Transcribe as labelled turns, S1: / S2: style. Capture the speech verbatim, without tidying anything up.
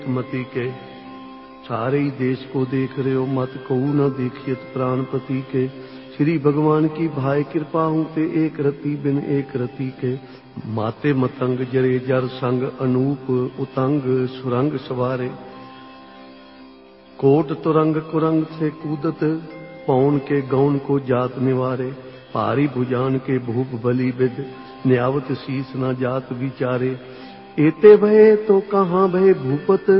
S1: मति के सारे ही देश को देख रहे हो, मत कहू न देखियत प्राणपति के। श्री भगवान की भाई कृपा हूं ते एक रति बिन एक रति के। माते मतंग जरे जर संग अनूप उतंग सुरंग सवारे। कोट तुरंग कुरंग से कूदत पौन के गौन को जात निवारे। भारी भुजान के भूप बलि विद न्यावत शीस न जात विचारे। एते भये तो कहाँ भये भूपत